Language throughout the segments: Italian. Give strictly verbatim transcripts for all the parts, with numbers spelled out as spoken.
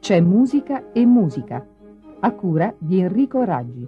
C'è musica e musica, a cura di Enrico Raggi.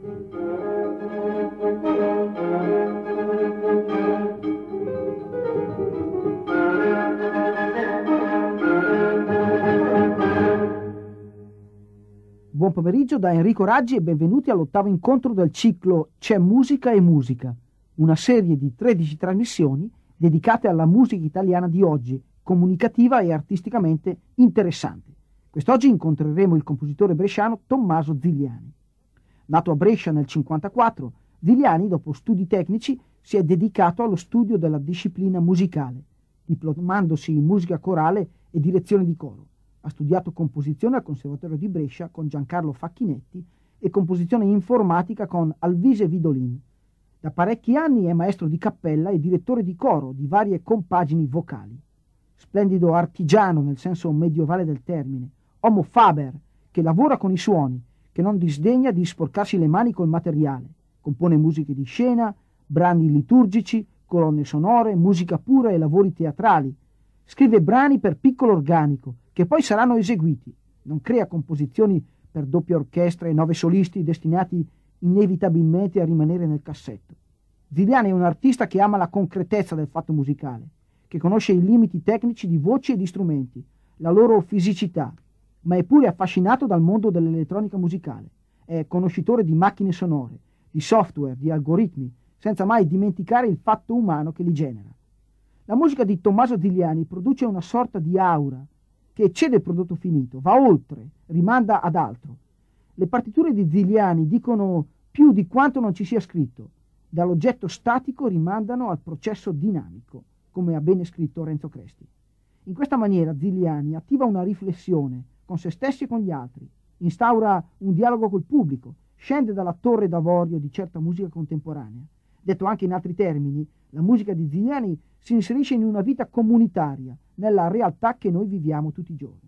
Buon pomeriggio da Enrico Raggi e benvenuti all'ottavo incontro del ciclo C'è musica e musica, una serie di tredici trasmissioni dedicate alla musica italiana di oggi, comunicativa e artisticamente interessante. Quest'oggi incontreremo il compositore bresciano Tommaso Zigliani. Nato a Brescia nel cinquantaquattro, Zigliani, dopo studi tecnici, si è dedicato allo studio della disciplina musicale, diplomandosi in musica corale e direzione di coro. Ha studiato composizione al Conservatorio di Brescia con Giancarlo Facchinetti e composizione informatica con Alvise Vidolin. Da parecchi anni è maestro di cappella e direttore di coro di varie compagini vocali. Splendido artigiano nel senso medievale del termine, homo faber, che lavora con i suoni, che non disdegna di sporcarsi le mani col materiale. Compone musiche di scena, brani liturgici, colonne sonore, musica pura e lavori teatrali. Scrive brani per piccolo organico, che poi saranno eseguiti. Non crea composizioni per doppia orchestra e nove solisti destinati inevitabilmente a rimanere nel cassetto. Zigliani è un artista che ama la concretezza del fatto musicale, che conosce i limiti tecnici di voci e di strumenti, la loro fisicità, ma è pure affascinato dal mondo dell'elettronica musicale. È conoscitore di macchine sonore, di software, di algoritmi, senza mai dimenticare il fatto umano che li genera. La musica di Tommaso Zigliani produce una sorta di aura che eccede il prodotto finito, va oltre, rimanda ad altro. Le partiture di Zigliani dicono più di quanto non ci sia scritto. Dall'oggetto statico rimandano al processo dinamico, come ha bene scritto Renzo Cresti. In questa maniera Zigliani attiva una riflessione con se stessi e con gli altri, instaura un dialogo col pubblico, scende dalla torre d'avorio di certa musica contemporanea. Detto anche in altri termini, la musica di Zigliani si inserisce in una vita comunitaria, nella realtà che noi viviamo tutti i giorni.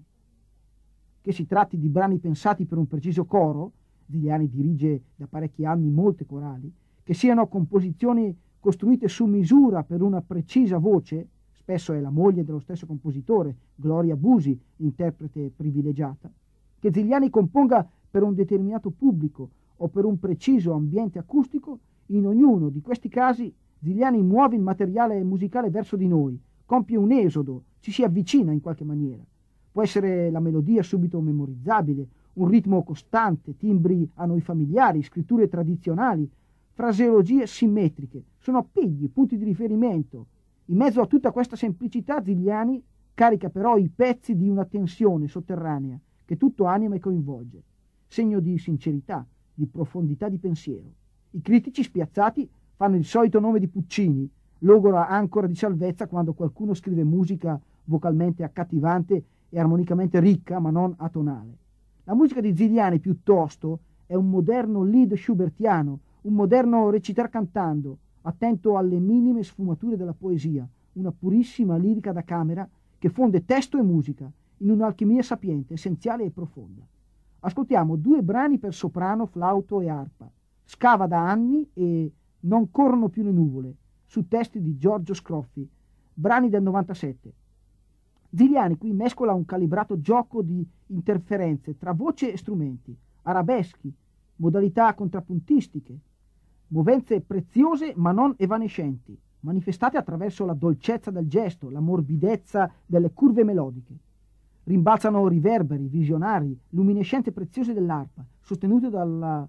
Che si tratti di brani pensati per un preciso coro, Zigliani dirige da parecchi anni molte corali, che siano composizioni costruite su misura per una precisa voce, spesso è la moglie dello stesso compositore, Gloria Busi, interprete privilegiata, che Zigliani componga per un determinato pubblico o per un preciso ambiente acustico, in ognuno di questi casi Zigliani muove il materiale musicale verso di noi, compie un esodo, ci si avvicina in qualche maniera. Può essere la melodia subito memorizzabile, un ritmo costante, timbri a noi familiari, scritture tradizionali, fraseologie simmetriche. Sono appigli, punti di riferimento. In mezzo a tutta questa semplicità Zigliani carica però i pezzi di una tensione sotterranea che tutto anima e coinvolge, segno di sincerità, di profondità di pensiero. I critici spiazzati fanno il solito nome di Puccini, logora ancora di salvezza quando qualcuno scrive musica vocalmente accattivante e armonicamente ricca, ma non atonale. La musica di Zigliani, piuttosto, è un moderno lied schubertiano, un moderno recitar cantando, attento alle minime sfumature della poesia, una purissima lirica da camera che fonde testo e musica in un'alchimia sapiente, essenziale e profonda. Ascoltiamo due brani per soprano, flauto e arpa, Scava da anni e Non corrono più le nuvole, su testi di Giorgio Scroffi, brani del novantasette. Zigliani qui mescola un calibrato gioco di interferenze tra voce e strumenti, arabeschi, modalità contrappuntistiche, movenze preziose ma non evanescenti, manifestate attraverso la dolcezza del gesto, la morbidezza delle curve melodiche. Rimbalzano riverberi, visionari, luminescenze preziose dell'arpa, sostenute dalla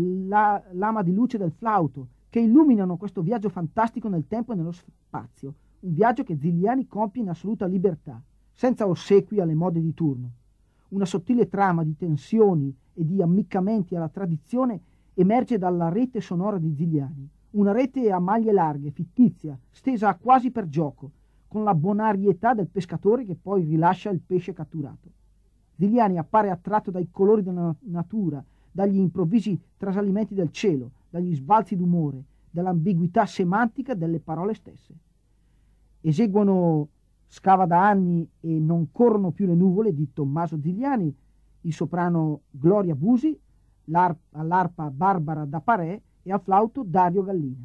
la, lama di luce del flauto, che illuminano questo viaggio fantastico nel tempo e nello spazio, un viaggio che Zigliani compie in assoluta libertà, senza ossequi alle mode di turno. Una sottile trama di tensioni e di ammiccamenti alla tradizione emerge dalla rete sonora di Zigliani, una rete a maglie larghe, fittizia, stesa quasi per gioco, con la bonarietà del pescatore che poi rilascia il pesce catturato. Zigliani appare attratto dai colori della natura, dagli improvvisi trasalimenti del cielo, dagli sbalzi d'umore, dall'ambiguità semantica delle parole stesse. Eseguono Scava da anni e Non corrono più le nuvole di Tommaso Zigliani, il soprano Gloria Busi, all'arpa Barbara da Parè e al flauto Dario Gallina.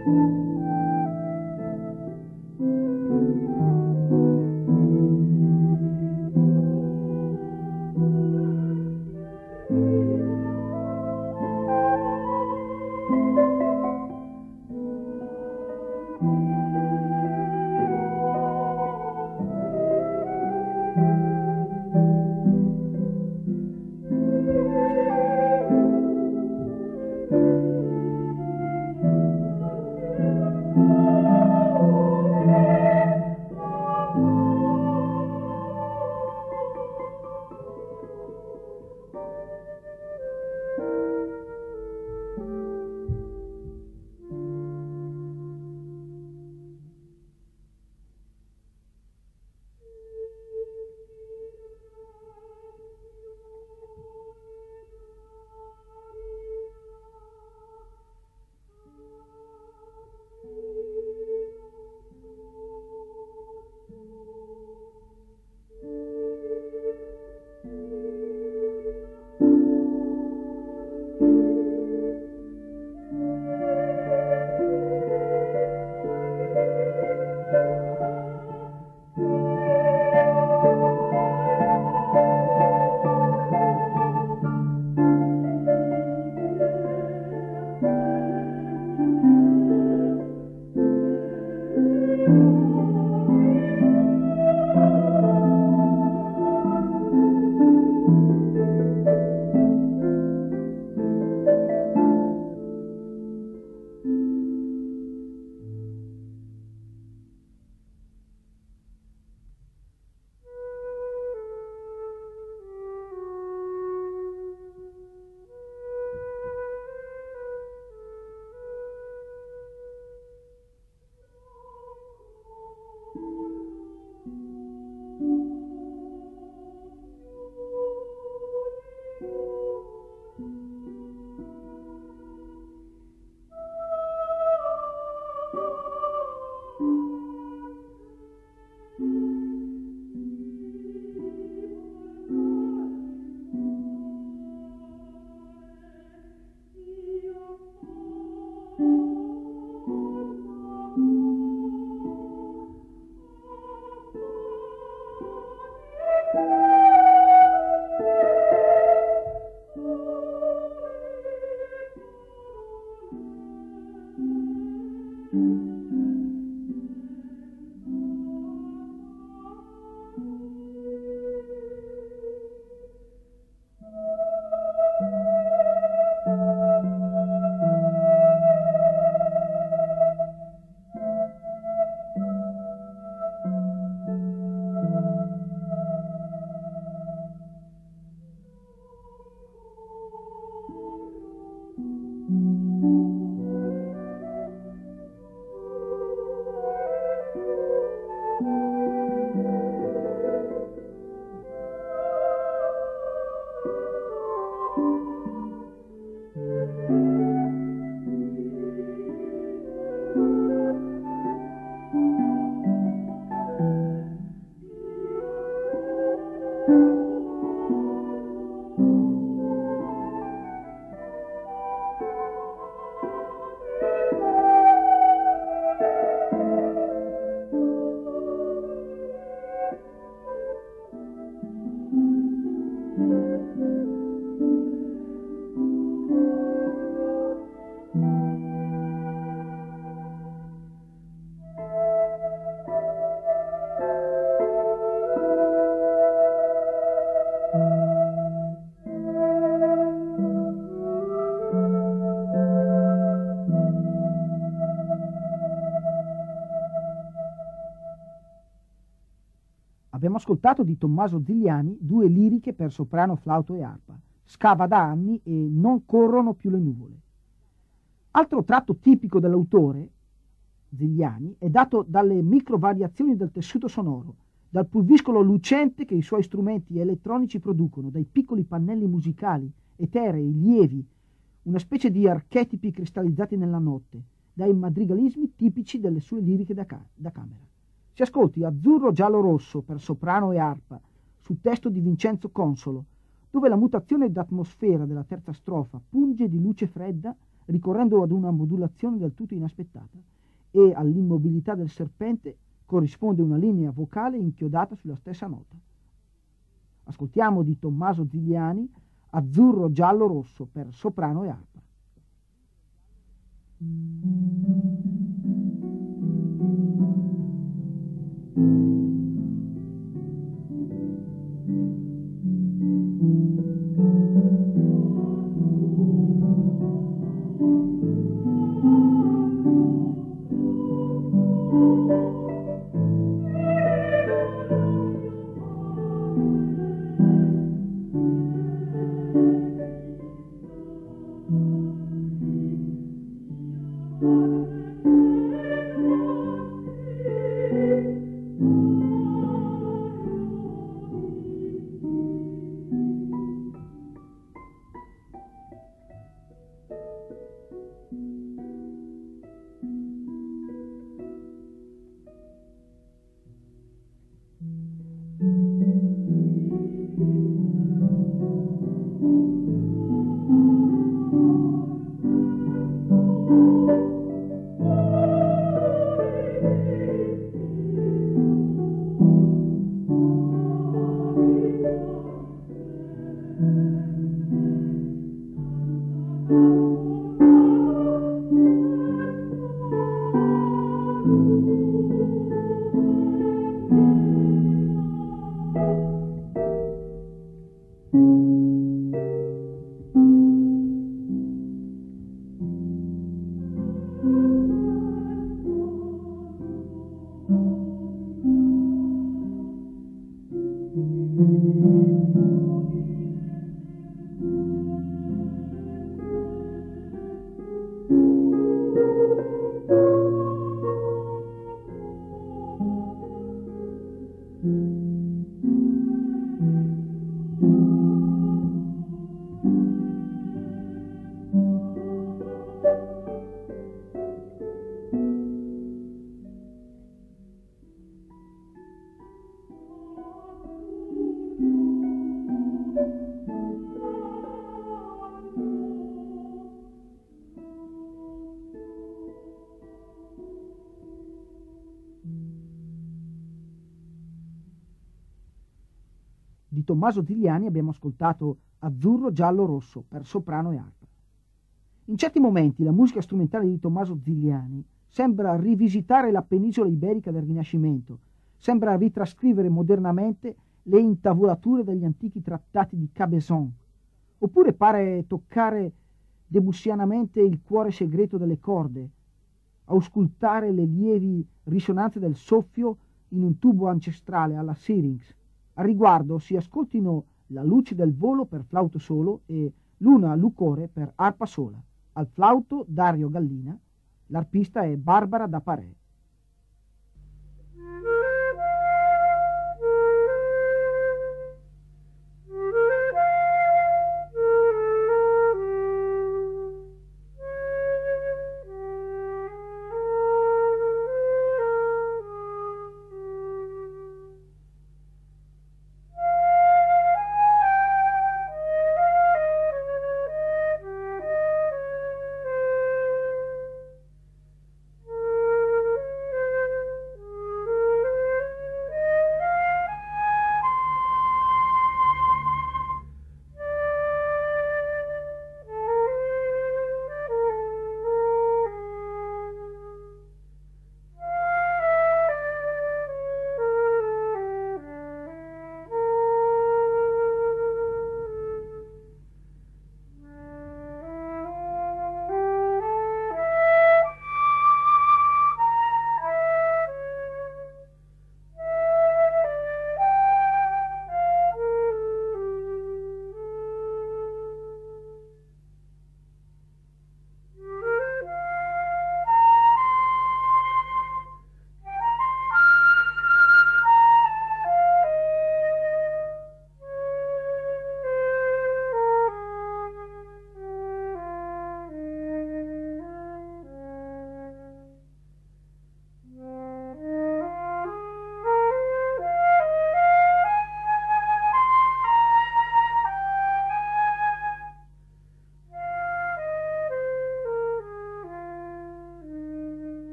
Abbiamo ascoltato di Tommaso Zigliani due liriche per soprano, flauto e arpa, Scava da anni e Non corrono più le nuvole. Altro tratto tipico dell'autore, Zigliani, è dato dalle microvariazioni del tessuto sonoro, dal pulviscolo lucente che i suoi strumenti elettronici producono, dai piccoli pannelli musicali, eterei, lievi, una specie di archetipi cristallizzati nella notte, dai madrigalismi tipici delle sue liriche da, ca- da camera. Si ascolti Azzurro Giallo Rosso per soprano e arpa, su testo di Vincenzo Consolo, dove la mutazione d'atmosfera della terza strofa punge di luce fredda ricorrendo ad una modulazione del tutto inaspettata, e all'immobilità del serpente corrisponde una linea vocale inchiodata sulla stessa nota. Ascoltiamo di Tommaso Zigliani Azzurro, giallo, rosso per soprano e arpa. Di Tommaso Zigliani abbiamo ascoltato Azzurro, giallo, rosso per soprano e arpa. In certi momenti la musica strumentale di Tommaso Zigliani sembra rivisitare la penisola iberica del Rinascimento, sembra ritrascrivere modernamente le intavolature degli antichi trattati di Cabezon, oppure pare toccare debussianamente il cuore segreto delle corde, auscultare le lievi risonanze del soffio in un tubo ancestrale alla Syrinx. A riguardo si ascoltino La luce del volo per flauto solo e Luna Lucore per arpa sola. Al flauto Dario Gallina, l'arpista è Barbara da Parè.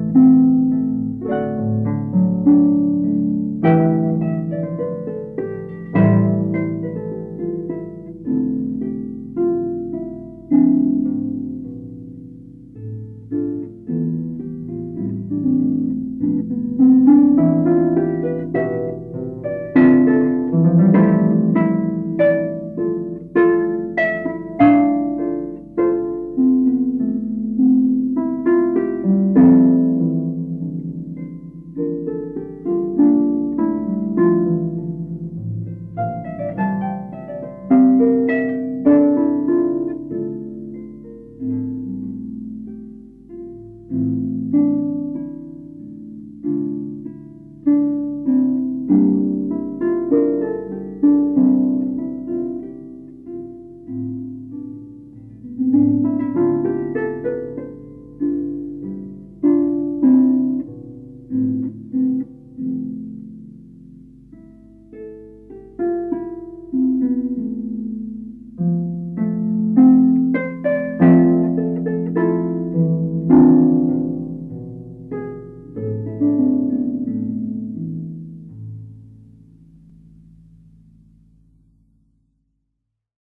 Thank you.